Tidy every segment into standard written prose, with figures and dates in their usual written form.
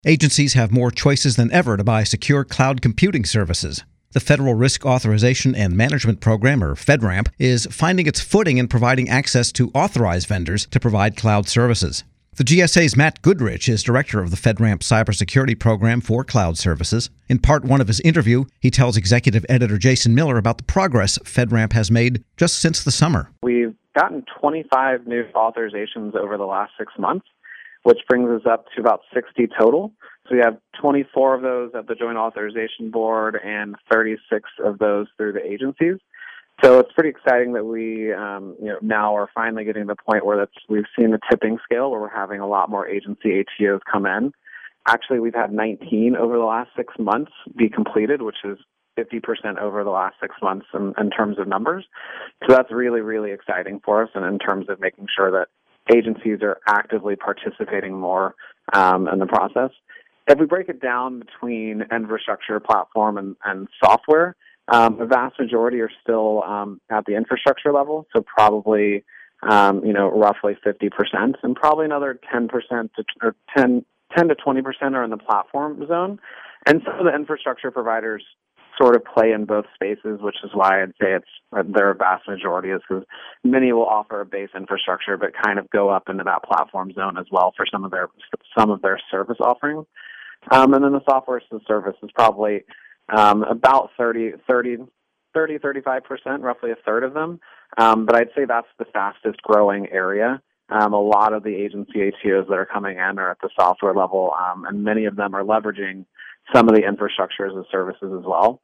Agencies have more choices than ever to buy secure cloud computing services. The Federal Risk Authorization and Management Program, or FedRAMP, is finding its footing in providing access to authorized vendors to provide cloud services. The GSA's Matt Goodrich is director of the FedRAMP cybersecurity program for cloud services. In part one of his interview, he tells executive editor Jason Miller about the progress FedRAMP has made just since the summer. We've gotten 25 new authorizations over the last 6 months, which brings us up to about 60 total. So we have 24 of those at the Joint Authorization Board and 36 of those through the agencies. So it's pretty exciting that we now are finally getting to the point where we've seen the tipping scale where we're having a lot more agency ATOs come in. Actually, we've had 19 over the last 6 months be completed, which is 50% over the last 6 months in terms of numbers. So that's really, really exciting for us, and in terms of making sure that agencies are actively participating more in the process. If we break it down between infrastructure, platform, and software, the vast majority are still at the infrastructure level, so probably roughly 50%, and probably another 10% or 10 to 20% are in the platform zone. And some of the infrastructure providers sort of play in both spaces, which is why I'd say their vast majority is because many will offer a base infrastructure, but kind of go up into that platform zone as well for some of their service offerings. And then the software as a service is probably about 35%, roughly a third of them. But I'd say that's the fastest growing area. A lot of the agency ATOs that are coming in are at the software level, and many of them are leveraging some of the infrastructure as a services as well.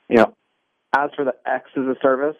As for the X as a service,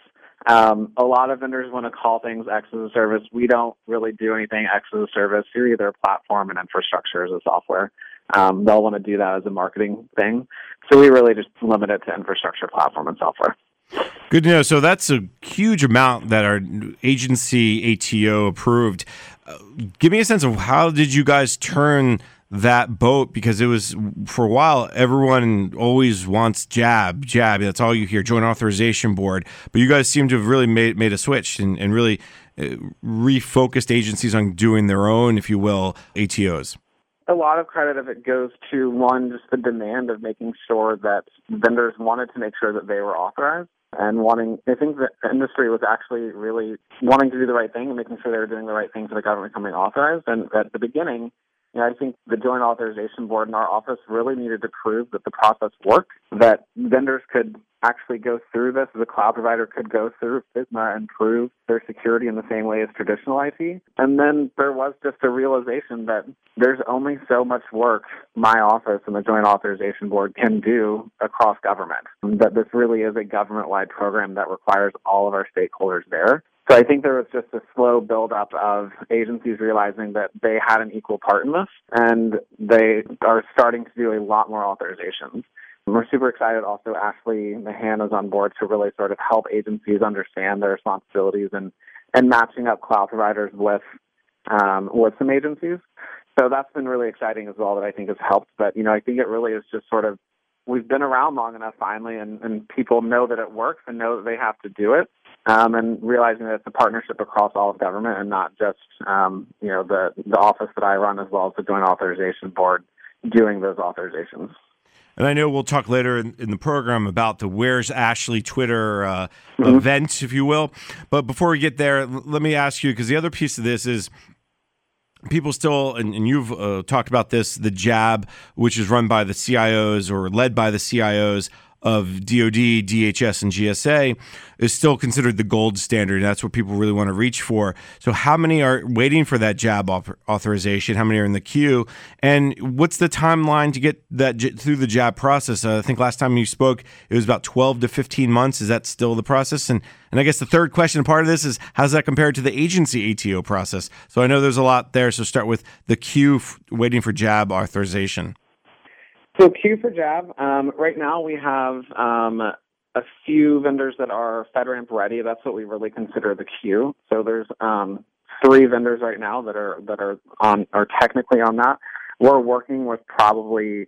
a lot of vendors want to call things X as a service. We don't really do anything X as a service. You're either a platform and infrastructure as a software. They'll want to do that as a marketing thing. So we really just limit it to infrastructure, platform, and software. Good to know. So that's a huge amount that our agency ATO approved. Give me a sense of how did you guys turn that boat, because it was, for a while, everyone always wants JAB. That's all you hear, Joint Authorization Board. But you guys seem to have really made a switch and really refocused agencies on doing their own, if you will, ATOs. A lot of credit of it goes to, one, just the demand of making sure that vendors wanted to make sure that they were authorized, and I think the industry was actually really wanting to do the right thing and making sure they were doing the right thing for the government becoming authorized. And at the beginning, I think the Joint Authorization Board in our office really needed to prove that the process worked, that vendors could actually go through this, the cloud provider could go through FISMA and prove their security in the same way as traditional IT. And then there was just a realization that there's only so much work my office and the Joint Authorization Board can do across government, that this really is a government-wide program that requires all of our stakeholders there. So I think there was just a slow buildup of agencies realizing that they had an equal part in this, and they are starting to do a lot more authorizations. We're super excited also. Ashley Mahan is on board to really sort of help agencies understand their responsibilities and matching up cloud providers with some agencies. So that's been really exciting as well, that I think has helped. But, I think it really is just sort of, we've been around long enough finally, and people know that it works and know that they have to do it. And realizing that it's a partnership across all of government and not just, the office that I run, as well as the Joint Authorization Board doing those authorizations. And I know we'll talk later in the program about the Where's Ashley Twitter event, if you will. But before we get there, let me ask you, because the other piece of this is people still, and you've talked about this, the JAB, which is run by the CIOs or led by the CIOs of DoD, DHS, and GSA, is still considered the gold standard. And that's what people really want to reach for. So how many are waiting for that JAB authorization? How many are in the queue? And what's the timeline to get that through the JAB process? I think last time you spoke, it was about 12 to 15 months. Is that still the process? And I guess the third question, part of this, is how's that compared to the agency ATO process? So I know there's a lot there. So start with the queue waiting for JAB authorization. So queue for JAB, right now we have a few vendors that are FedRAMP ready. That's what we really consider the queue. So there's 3 vendors right now that are technically on that. We're working with probably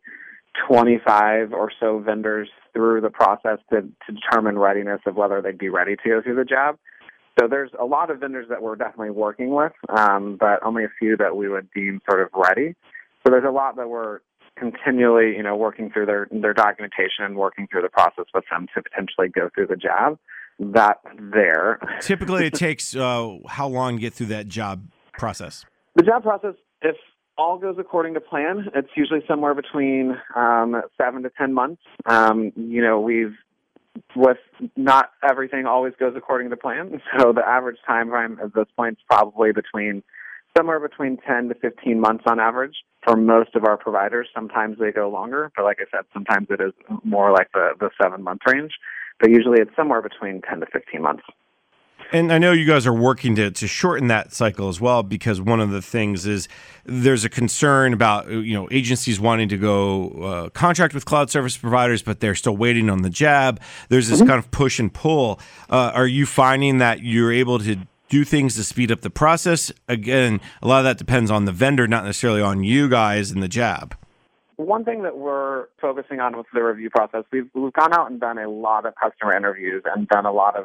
25 or so vendors through the process to determine readiness of whether they'd be ready to go through the JAB. So there's a lot of vendors that we're definitely working with, but only a few that we would deem sort of ready. So there's a lot that we're continually, working through their documentation and working through the process with them to potentially go through the job. That's there. Typically, it takes how long to get through that job process? The job process, if all goes according to plan, it's usually somewhere between 7 to 10 months. With not everything always goes according to plan, so the average time frame at this point is probably somewhere between 10 to 15 months on average for most of our providers. Sometimes they go longer, but like I said, sometimes it is more like the 7-month range. But usually it's somewhere between 10 to 15 months. And I know you guys are working to shorten that cycle as well, because one of the things is there's a concern about agencies wanting to go contract with cloud service providers, but they're still waiting on the jab. There's this kind of push and pull. Are you finding that you're able to do things to speed up the process? Again, a lot of that depends on the vendor, not necessarily on you guys and the jab. One thing that we're focusing on with the review process, we've gone out and done a lot of customer interviews and done a lot of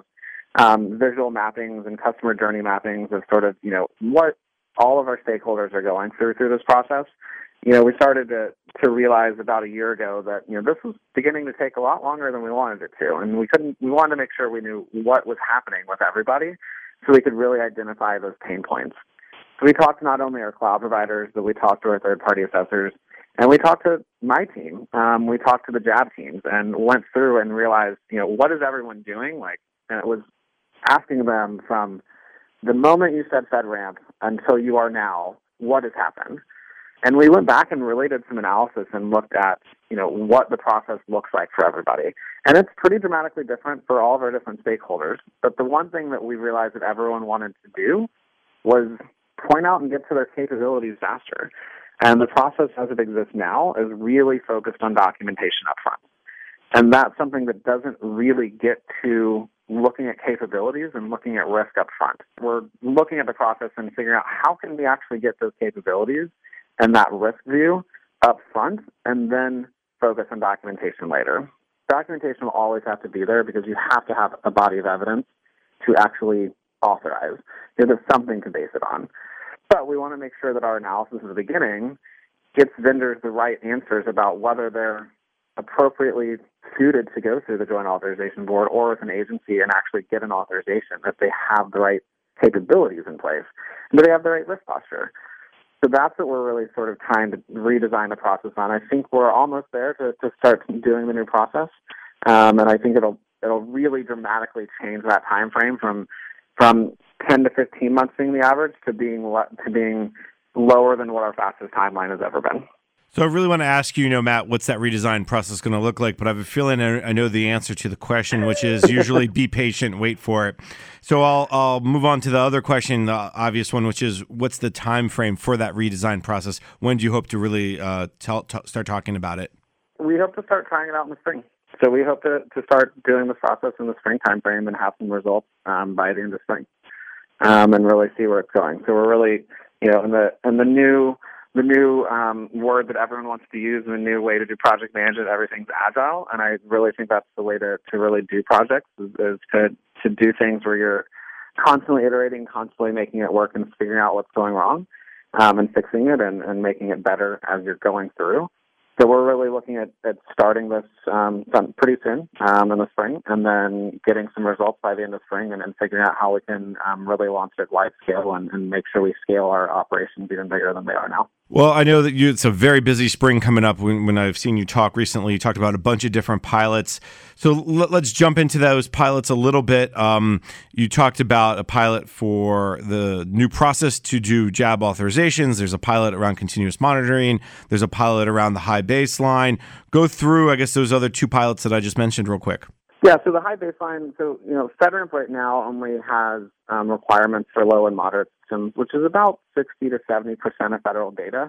visual mappings and customer journey mappings of sort of, what all of our stakeholders are going through this process. We started to realize about a year ago that, this was beginning to take a lot longer than we wanted it to. And we wanted to make sure we knew what was happening with everybody so we could really identify those pain points. So we talked to not only our cloud providers, but we talked to our third-party assessors, and we talked to my team. We talked to the JAB teams and went through and realized, what is everyone doing? And it was asking them from the moment you said FedRAMP until you are now, what has happened? And we went back and related some analysis and looked at, what the process looks like for everybody. And it's pretty dramatically different for all of our different stakeholders. But the one thing that we realized that everyone wanted to do was point out and get to their capabilities faster. And the process as it exists now is really focused on documentation up front. And that's something that doesn't really get to looking at capabilities and looking at risk up front. We're looking at the process and figuring out how can we actually get those capabilities and that risk view up front and then focus on documentation later. Documentation will always have to be there because you have to have a body of evidence to actually authorize. There's something to base it on. But we want to make sure that our analysis at the beginning gets vendors the right answers about whether they're appropriately suited to go through the Joint Authorization Board or with an agency and actually get an authorization, that they have the right capabilities in place, and that they have the right risk posture. So that's what we're really sort of trying to redesign the process on. I think we're almost there to start doing the new process, and I think it'll really dramatically change that time frame from 10 to 15 months being the average to being lower than what our fastest timeline has ever been. So I really want to ask you, Matt, what's that redesign process going to look like? But I have a feeling I know the answer to the question, which is usually be patient, wait for it. So I'll move on to the other question, the obvious one, which is what's the time frame for that redesign process? When do you hope to really start talking about it? We hope to start trying it out in the spring. So we hope to start doing this process in the spring time frame and have some results by the end of spring, and really see where it's going. So we're really, in the new word that everyone wants to use, the new way to do project management, everything's agile. And I really think that's the way to really do projects is to do things where you're constantly iterating, constantly making it work and figuring out what's going wrong, and fixing it and making it better as you're going through. So we're really looking at starting this pretty soon in the spring, and then getting some results by the end of spring, and then figuring out how we can really launch it wide scale and make sure we scale our operations even bigger than they are now. Well, I know that it's a very busy spring coming up. When I've seen you talk recently, you talked about a bunch of different pilots. So let's jump into those pilots a little bit. You talked about a pilot for the new process to do JAB authorizations. There's a pilot around continuous monitoring. There's a pilot around the high baseline. Go through, I guess, those other two pilots that I just mentioned real quick. Yeah, so the high baseline, FedRAMP right now only has requirements for low and moderate systems, which is about 60 to 70% of federal data.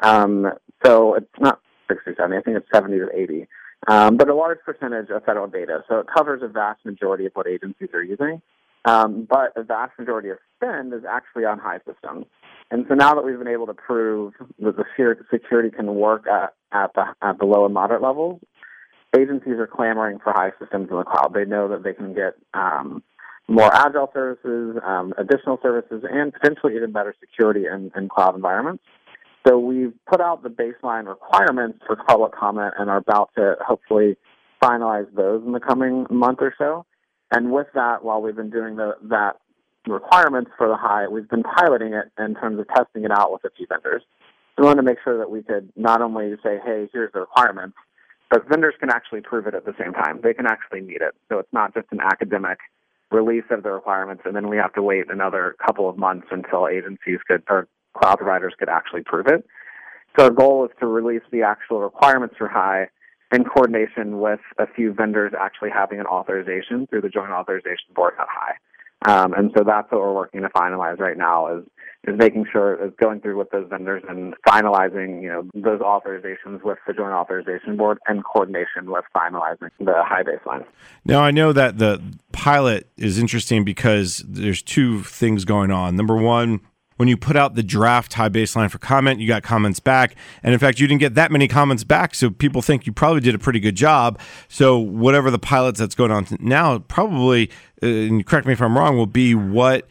So it's not 60 to 70, I think it's 70 to 80. But a large percentage of federal data. So it covers a vast majority of what agencies are using. But a vast majority of spend is actually on high systems. And so now that we've been able to prove that the security can work at the low and moderate levels, agencies are clamoring for high systems in the cloud. They know that they can get more agile services, additional services, and potentially even better security in cloud environments. So we've put out the baseline requirements for public comment and are about to hopefully finalize those in the coming month or so. And with that, while we've been doing that requirements for the high, we've been piloting it in terms of testing it out with a few vendors. We wanted to make sure that we could not only say, hey, here's the requirements, but vendors can actually prove it at the same time. They can actually meet it. So it's not just an academic release of the requirements, and then we have to wait another couple of months until agencies or cloud providers could actually prove it. So our goal is to release the actual requirements for high in coordination with a few vendors actually having an authorization through the Joint Authorization Board at high. And so that's what we're working to finalize right now is making sure is going through with those vendors and finalizing, those authorizations with the Joint Authorization Board in coordination with finalizing the high baseline. Now, I know that the pilot is interesting because there's two things going on. Number one, when you put out the draft high baseline for comment, you got comments back. And in fact, you didn't get that many comments back. So people think you probably did a pretty good job. So whatever the pilots that's going on now, probably, and correct me if I'm wrong, will be what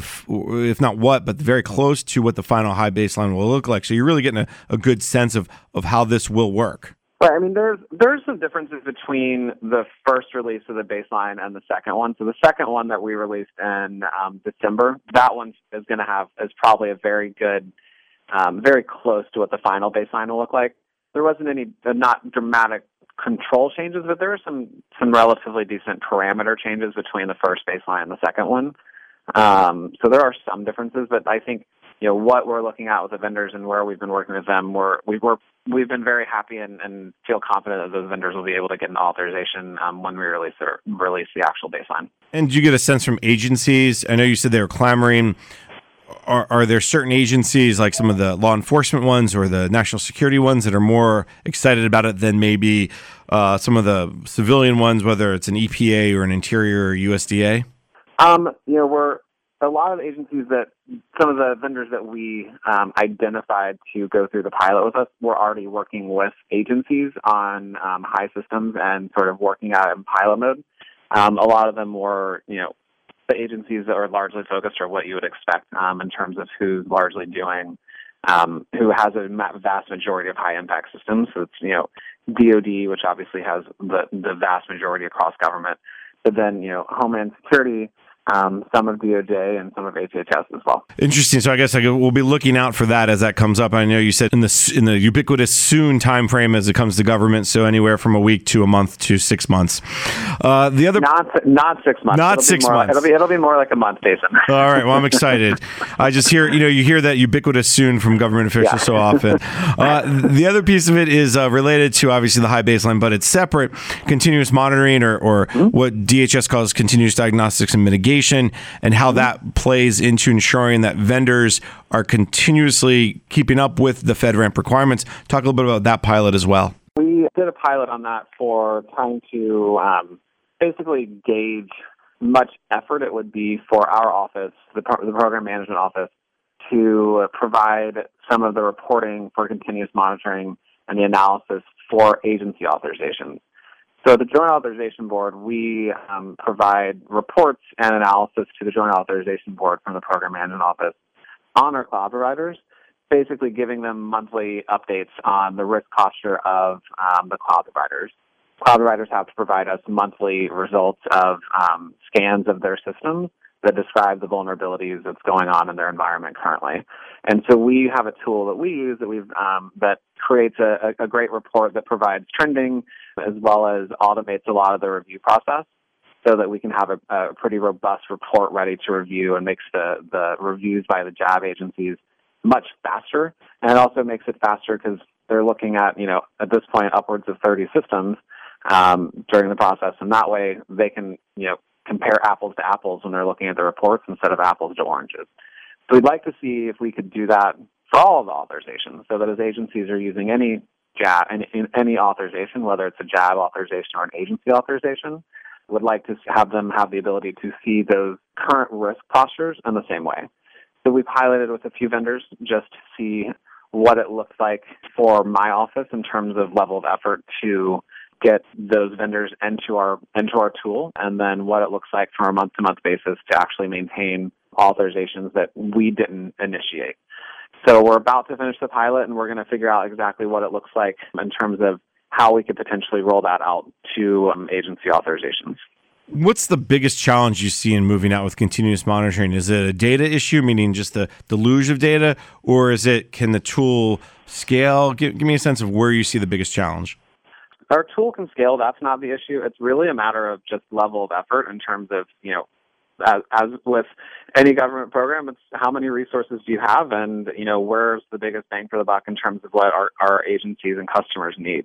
if not what, but very close to what the final high baseline will look like. So you're really getting a good sense of how this will work. Right. I mean, there's some differences between the first release of the baseline and the second one. So the second one that we released in December, that one is probably a very good, very close to what the final baseline will look like. There wasn't any not dramatic control changes, but there were some relatively decent parameter changes between the first baseline and the second one. So there are some differences, but I think what we're looking at with the vendors and where we've been working with them, we've been very happy and feel confident that those vendors will be able to get an authorization when we release the actual baseline. And do you get a sense from agencies? I know you said they were clamoring. Are there certain agencies, like some of the law enforcement ones or the national security ones, that are more excited about it than maybe some of the civilian ones, whether it's an EPA or an Interior or USDA? We're a lot of agencies that some of the vendors that we identified to go through the pilot with us were already working with agencies on high systems and sort of working out in pilot mode. A lot of them were, the agencies that are largely focused are what you would expect in terms of who's largely doing, who has a vast majority of high impact systems. So it's, DOD, which obviously has the vast majority across government, but then, Homeland Security, some of DOJ and some of HHS as well. Interesting. So I guess we'll be looking out for that as that comes up. I know you said in the ubiquitous soon time frame as it comes to government, so anywhere from a week to a month to 6 months. The other not 6 months. Not 6 months. It'll be more like a month, Jason. All right. Well, I'm excited. I just hear you hear that ubiquitous soon from government officials so often. The other piece of it is related to obviously the high baseline, but it's separate. Continuous monitoring or what DHS calls continuous diagnostics and mitigation. And how that plays into ensuring that vendors are continuously keeping up with the FedRAMP requirements. Talk a little bit about that pilot as well. We did a pilot on that for trying to basically gauge much effort it would be for our office, the program management office, to provide some of the reporting for continuous monitoring and the analysis for agency authorizations. So the Joint Authorization Board, we provide reports and analysis to the Joint Authorization Board from the Program Management Office on our cloud providers, basically giving them monthly updates on the risk posture of the cloud providers. Cloud providers have to provide us monthly results of scans of their systems that describe the vulnerabilities that's going on in their environment currently. And so we have a tool that we use that creates a great report that provides trending as well as automates a lot of the review process so that we can have a pretty robust report ready to review and makes the reviews by the JAB agencies much faster. And it also makes it faster because they're looking at, at this point, upwards of 30 systems during the process. And that way they can, compare apples to apples when they're looking at the reports instead of apples to oranges. So we'd like to see if we could do that for all of the authorizations so that as agencies are using any JAB, any authorization, whether it's a JAB authorization or an agency authorization, would like to have them have the ability to see those current risk postures in the same way. So we piloted with a few vendors just to see what it looks like for my office in terms of level of effort to get those vendors into our tool, and then what it looks like from a month-to-month basis to actually maintain authorizations that we didn't initiate. So we're about to finish the pilot, and we're going to figure out exactly what it looks like in terms of how we could potentially roll that out to agency authorizations. What's the biggest challenge you see in moving out with continuous monitoring? Is it a data issue, meaning just the deluge of data, or is it can the tool scale? Give me a sense of where you see the biggest challenge. Our tool can scale. That's not the issue. It's really a matter of just level of effort in terms of, as with any government program, it's how many resources do you have and, where's the biggest bang for the buck in terms of what our agencies and customers need.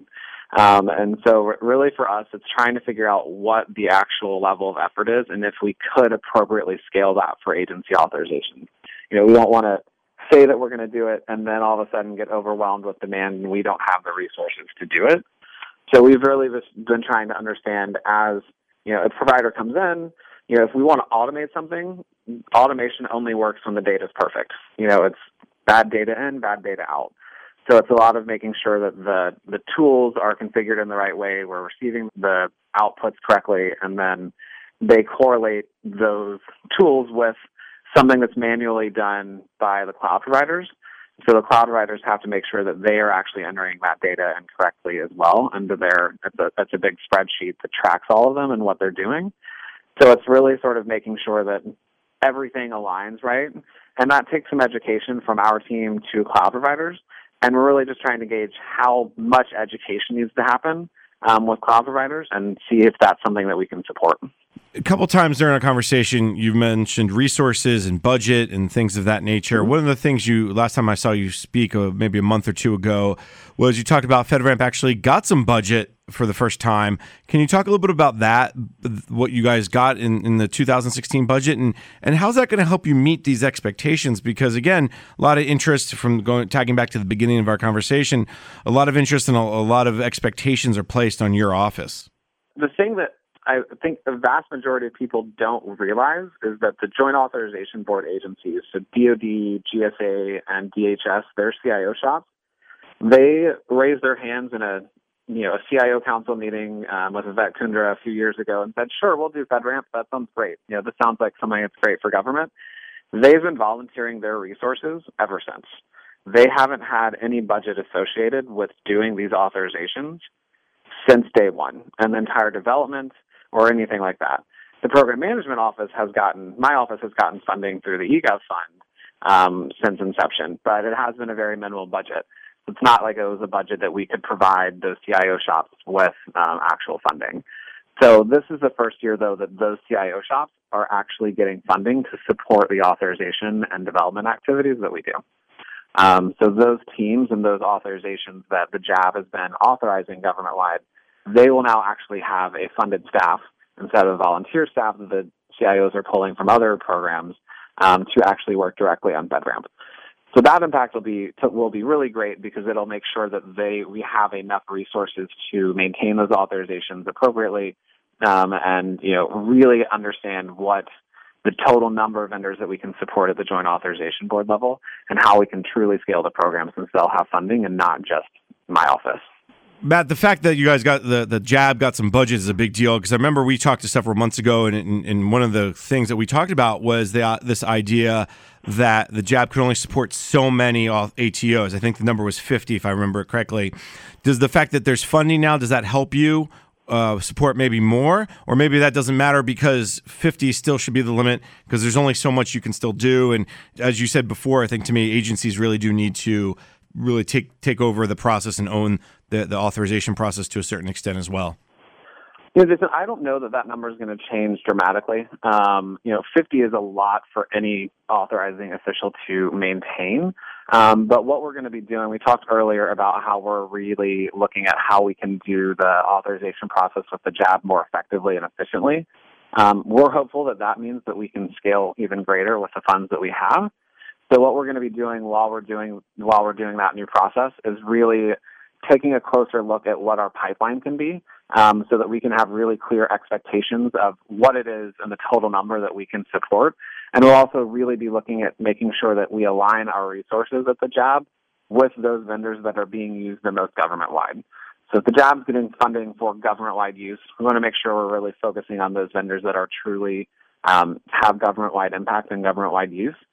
And so really for us, it's trying to figure out what the actual level of effort is and if we could appropriately scale that for agency authorization. We don't want to say that we're going to do it and then all of a sudden get overwhelmed with demand and we don't have the resources to do it. So we've really just been trying to understand as, a provider comes in, if we want to automate something, automation only works when the data is perfect. It's bad data in, bad data out. So it's a lot of making sure that the tools are configured in the right way, we're receiving the outputs correctly, and then they correlate those tools with something that's manually done by the cloud providers. So the cloud providers have to make sure that they are actually entering that data in correctly as well into it's a big spreadsheet that tracks all of them and what they're doing. So it's really sort of making sure that everything aligns right. And that takes some education from our team to cloud providers. And we're really just trying to gauge how much education needs to happen with cloud providers and see if that's something that we can support. A couple times during our conversation, you mentioned resources and budget and things of that nature. One of the things last time I saw you speak, maybe a month or two ago, was you talked about FedRAMP actually got some budget for the first time. Can you talk a little bit about that, what you guys got in the 2016 budget, and how's that going to help you meet these expectations? Because again, a lot of interest tagging back to the beginning of our conversation, a lot of interest and a lot of expectations are placed on your office. The thing that I think the vast majority of people don't realize is that the Joint Authorization Board agencies, so DoD, GSA, and DHS, their CIO shops, they raised their hands in a CIO council meeting with Vivek Kundra a few years ago and said, sure, we'll do FedRAMP. That sounds great. This sounds like something that's great for government. They've been volunteering their resources ever since. They haven't had any budget associated with doing these authorizations since day one, and the entire development or anything like that. The program management office my office has gotten funding through the eGov fund since inception, but it has been a very minimal budget. It's not like it was a budget that we could provide those CIO shops with actual funding. So this is the first year, though, that those CIO shops are actually getting funding to support the authorization and development activities that we do. So those teams and those authorizations that the JAB has been authorizing government-wide, they will now actually have a funded staff instead of volunteer staff that the CIOs are pulling from other programs to actually work directly on FedRAMP. So that impact will be really great because it'll make sure that we have enough resources to maintain those authorizations appropriately and really understand what the total number of vendors that we can support at the Joint Authorization Board level and how we can truly scale the program since they'll have funding and not just my office. Matt, the fact that you guys got the JAB got some budget is a big deal because I remember we talked several months ago, and one of the things that we talked about was this idea that the JAB could only support so many ATOs. I think the number was 50, if I remember it correctly. Does the fact that there's funding now, does that help you support maybe more? Or maybe that doesn't matter because 50 still should be the limit because there's only so much you can still do. And as you said before, I think to me, agencies really do need to really take over the process and own the authorization process to a certain extent as well. I don't know that number is going to change dramatically. 50 is a lot for any authorizing official to maintain. But what we're going to be doing, we talked earlier about how we're really looking at how we can do the authorization process with the JAB more effectively and efficiently. We're hopeful that means that we can scale even greater with the funds that we have. So what we're going to be doing while we're doing that new process is really taking a closer look at what our pipeline can be so that we can have really clear expectations of what it is and the total number that we can support. And we'll also really be looking at making sure that we align our resources at the JAB with those vendors that are being used the most government-wide. So if the JAB's getting funding for government-wide use, we want to make sure we're really focusing on those vendors that are truly have government-wide impact and government-wide use.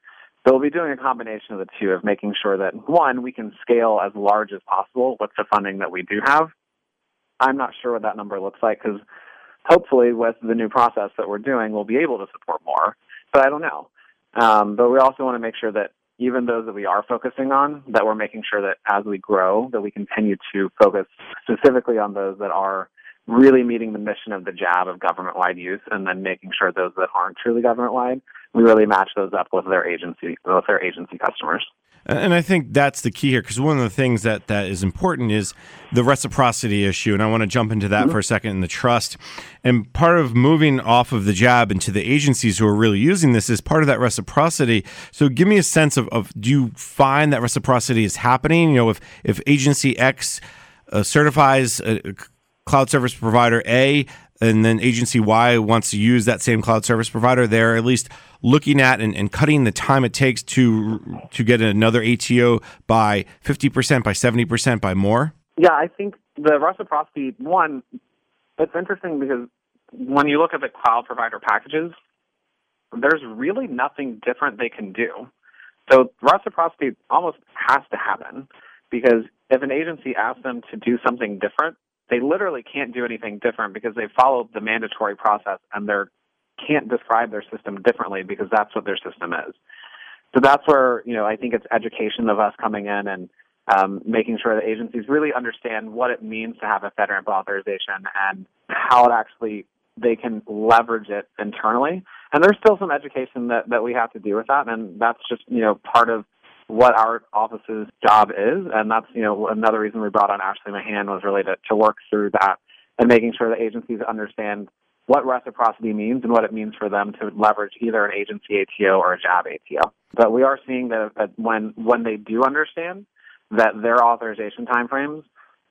So we'll be doing a combination of the two, of making sure that, one, we can scale as large as possible with the funding that we do have. I'm not sure what that number looks like, because hopefully with the new process that we're doing, we'll be able to support more, but I don't know. But we also want to make sure that even those that we are focusing on, that we're making sure that as we grow, that we continue to focus specifically on those that are really meeting the mission of the JAB of government-wide use, and then making sure those that aren't truly government-wide, we really match those up with their agency customers. And I think that's the key here, because one of the things that is important is the reciprocity issue. And I want to jump into that for a second, in the trust. And part of moving off of the JAB into the agencies who are really using this is part of that reciprocity. So give me a sense of do you find that reciprocity is happening? You know, if agency X certifies a cloud service provider A, and then agency Y wants to use that same cloud service provider, they're at least looking at and cutting the time it takes to get another ATO by 50%, by 70%, by more? Yeah, I think the reciprocity, one, it's interesting because when you look at the cloud provider packages, there's really nothing different they can do. So reciprocity almost has to happen, because if an agency asks them to do something different, they literally can't do anything different because they followed the mandatory process, and they can't describe their system differently because that's what their system is. So that's where, I think it's education of us coming in and making sure that agencies really understand what it means to have a FedRAMP authorization and how it actually, they can leverage it internally. And there's still some education that we have to do with that, and that's just, part of what our office's job is, and that's, another reason we brought on Ashley Mahan was really to work through that and making sure that agencies understand what reciprocity means and what it means for them to leverage either an agency ATO or a JAB ATO. But we are seeing that when they do understand that their authorization timeframes,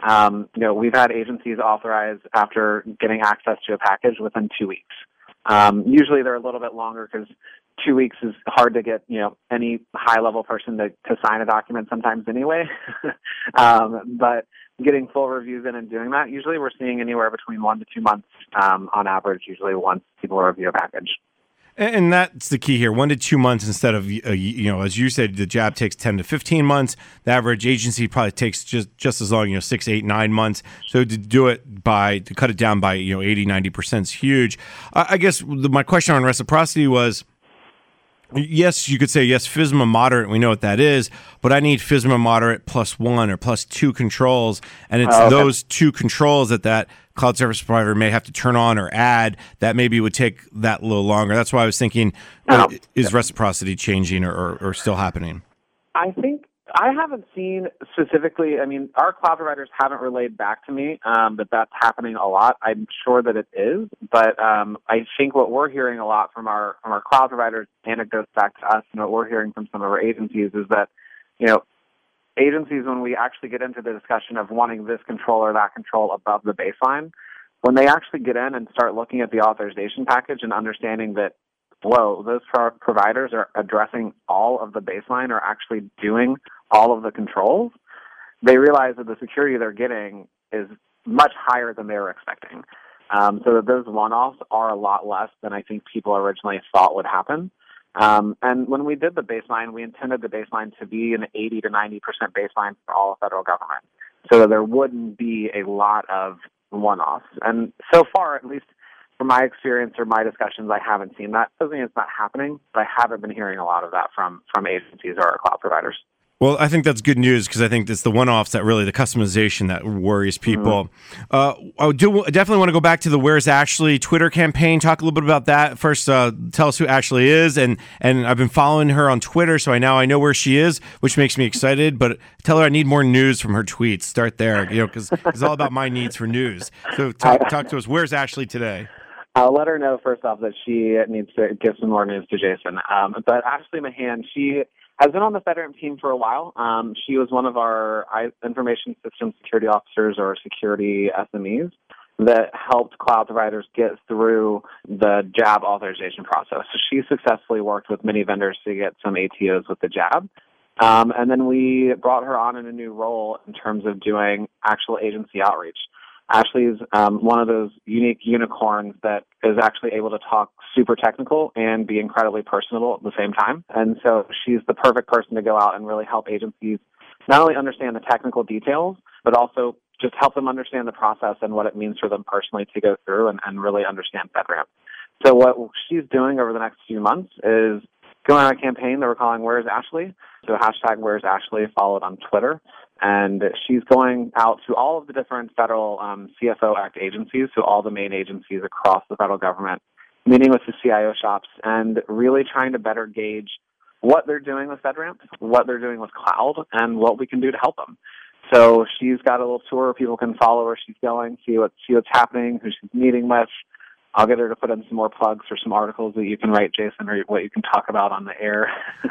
we've had agencies authorize after getting access to a package within 2 weeks. Usually they're a little bit longer because 2 weeks is hard to get, any high-level person to sign a document sometimes anyway. But getting full reviews in and doing that, usually we're seeing anywhere between 1 to 2 months on average, usually once people review a package. And that's the key here, 1 to 2 months instead of, as you said, the JAB takes 10 to 15 months. The average agency probably takes just as long, 6, 8, 9 months. So to cut it down by, 80, 90% is huge. I guess my question on reciprocity was, yes, you could say, yes, FSMA moderate, we know what that is, but I need FSMA moderate +1 or +2 controls, and it's those 2 controls that cloud service provider may have to turn on or add that maybe would take that a little longer. That's why I was thinking, is reciprocity changing or still happening? I think I haven't seen specifically, our cloud providers haven't relayed back to me that that's happening a lot. I'm sure that it is, but I think what we're hearing a lot from our cloud providers, anecdotes back to us, and what we're hearing from some of our agencies is that, agencies, when we actually get into the discussion of wanting this control or that control above the baseline, when they actually get in and start looking at the authorization package and understanding that, whoa, those providers are addressing all of the baseline or actually doing all of the controls, they realize that the security they're getting is much higher than they were expecting. So that those one-offs are a lot less than I think people originally thought would happen. And when we did the baseline, we intended the baseline to be an 80 to 90% baseline for all of federal government, so that there wouldn't be a lot of one-offs. And so far, at least from my experience or my discussions, I haven't seen that. Doesn't mean it's not happening, but I haven't been hearing a lot of that from agencies or our cloud providers. Well, I think that's good news, because I think it's the one-offs that really, the customization that worries people. Mm-hmm. I definitely want to go back to the Where's Ashley Twitter campaign. Talk a little bit about that. First, tell us who Ashley is, and I've been following her on Twitter, so I know where she is, which makes me excited, but tell her I need more news from her tweets. Start there, because it's all about my needs for news. So talk to us. Where's Ashley today? I'll let her know, first off, that she needs to give some more news to Jason. But Ashley Mahan, she has been on the FedRAMP team for a while. She was one of our information system security officers or security SMEs that helped cloud providers get through the JAB authorization process. So she successfully worked with many vendors to get some ATOs with the JAB. And then we brought her on in a new role in terms of doing actual agency outreach. Ashley's one of those unique unicorns that is actually able to talk super technical and be incredibly personable at the same time. And so she's the perfect person to go out and really help agencies not only understand the technical details, but also just help them understand the process and what it means for them personally to go through and really understand FedRAMP. So what she's doing over the next few months is going on a campaign that we're calling Where's Ashley? So hashtag Where's Ashley followed on Twitter. And she's going out to all of the different federal CFO Act agencies, so all the main agencies across the federal government, meeting with the CIO shops and really trying to better gauge what they're doing with FedRAMP, what they're doing with cloud, and what we can do to help them. So she's got a little tour where people can follow where she's going, see what's happening, who she's meeting with. I'll get her to put in some more plugs for some articles that you can write, Jason, or what you can talk about on the air.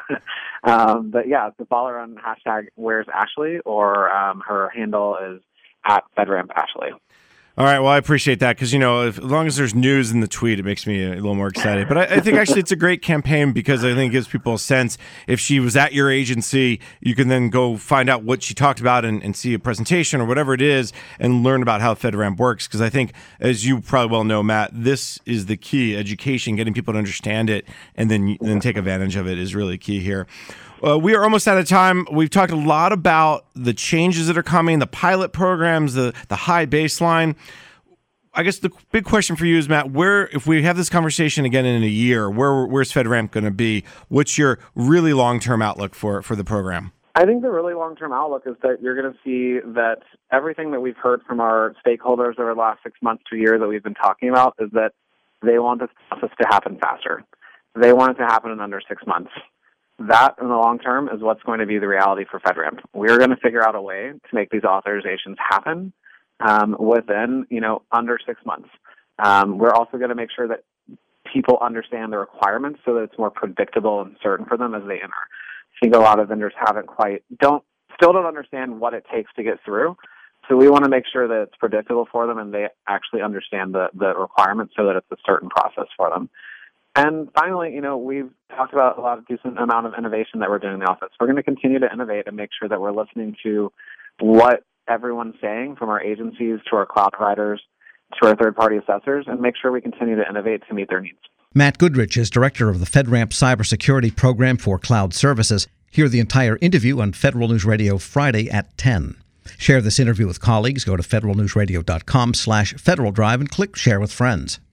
But yeah, so follow her on hashtag Where's Ashley, or her handle is at FedRAMP Ashley. All right. Well, I appreciate that because, as long as there's news in the tweet, it makes me a little more excited. But I think actually it's a great campaign because I think it gives people a sense. If she was at your agency, you can then go find out what she talked about and see a presentation or whatever it is and learn about how FedRAMP works. Because I think, as you probably well know, Matt, this is the key. Education, getting people to understand it and then take advantage of it is really key here. We are almost out of time. We've talked a lot about the changes that are coming, the pilot programs, the high baseline. I guess the big question for you is, Matt, if we have this conversation again in a year, where's FedRAMP going to be? What's your really long-term outlook for the program? I think the really long-term outlook is that you're going to see that everything that we've heard from our stakeholders over the last 6 months to a year that we've been talking about is that they want this process to happen faster. They want it to happen in under 6 months. That, in the long term, is what's going to be the reality for FedRAMP. We're going to figure out a way to make these authorizations happen within, under 6 months. We're also going to make sure that people understand the requirements so that it's more predictable and certain for them as they enter. I think a lot of vendors still don't understand what it takes to get through. So we want to make sure that it's predictable for them and they actually understand the requirements so that it's a certain process for them. And finally, we've talked about a decent amount of innovation that we're doing in the office. We're going to continue to innovate and make sure that we're listening to what everyone's saying, from our agencies to our cloud providers to our third-party assessors, and make sure we continue to innovate to meet their needs. Matt Goodrich is director of the FedRAMP Cybersecurity Program for Cloud Services. Hear the entire interview on Federal News Radio Friday at 10. Share this interview with colleagues. Go to federalnewsradio.com/Federal Drive and click Share with Friends.